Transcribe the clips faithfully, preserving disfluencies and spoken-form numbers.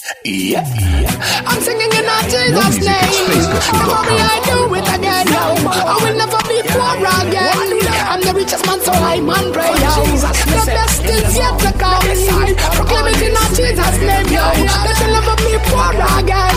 Yeah, yeah. I'm singing in our Jesus' name. Tomorrow I do it again. I will never be poor again. I'm the richest man, so I'm on prayer. The best is yet to come. Proclaim it in our Jesus' name, yo. They shall never be poor again.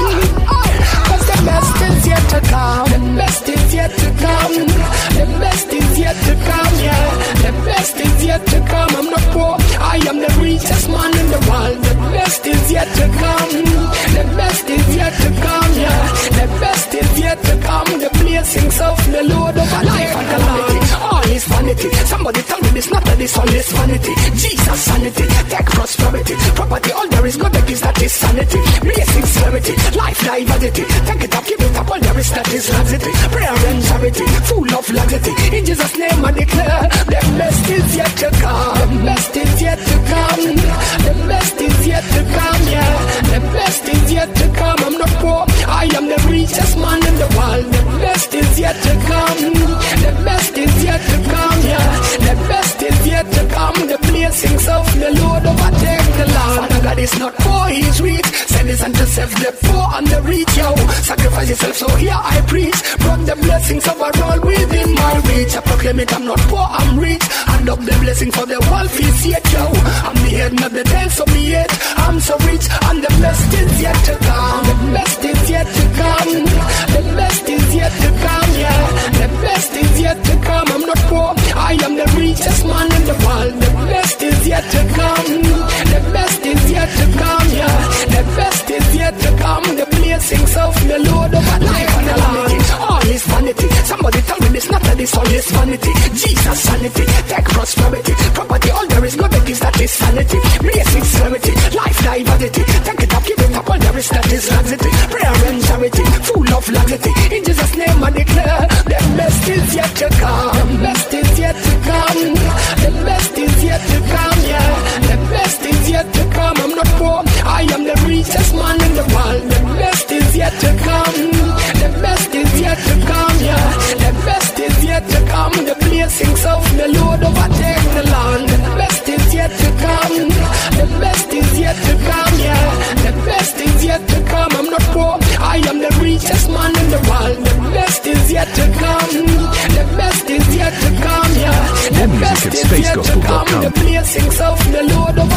Cause the best is yet to come. The best is yet to come. The best is yet to come, yeah. The best is yet to come. I'm not poor. I am the richest man in the world. The best is yet to come. The best is yet to come, yeah. The best is yet to come. The blessings of the Lord over life and calamity. All is vanity. Somebody tell me this, not that this all is vanity. Jesus sanity, tech prosperity, property, all there is, God that is that is sanity. Blessings, clarity, life, diversity. Take it up, give it up, all there is that is laxity. Prayer and charity, full of laxity. In Jesus' name I declare, the best is yet to come. The best is yet to come. The best is yet to come, yeah. The best is yet to come. I'm not poor. I am the richest man in the world. The best is yet to come. The best is yet to come, yeah. The best is yet to come. The blessings of the Lord overtake the land. Father God is not poor, he is rich. Send his son to save the poor and the rich, yo. Sacrifice yourself, so here I preach. Brought the blessings of all within my reach. I proclaim it, I'm not poor, I'm rich. And up the blessing for the world is yet, yo. I'm the head, not the tail, so be it. I'm so rich, and the best is yet to come. The best is yet to come. The best is yet to come, yeah. The best is yet to come. I'm not poor, I am the richest man in the world. The best is yet to come. The best is yet to come, yeah. The best is yet to come. The blessings of the Lord over life and calamity. All is vanity. Somebody tell me this, not that this all is vanity. Jesus sanity, tech prosperity, property, all there is, God that is that is sanity. Blessings, clarity, life, diversity. Take it up, give it up, all there is that is laxity. Prayer and charity, full of laxity. In Jesus' name I declare, the best is yet to come. The best is yet to come. The best is yet to come, yeah. The best is yet to come. I'm not poor, I am the richest man in the world. The best is yet to come. The best is yet to come, yeah. The best is yet to come. The blessings of the Lord overtake the land. The best is yet to come. The best is yet to come, yeah. The best is yet to come. I'm not poor, I am the richest man in the world. The best is yet to come. The best is yet to come, yeah. The best is yet to come. The blessings of the Lord overtake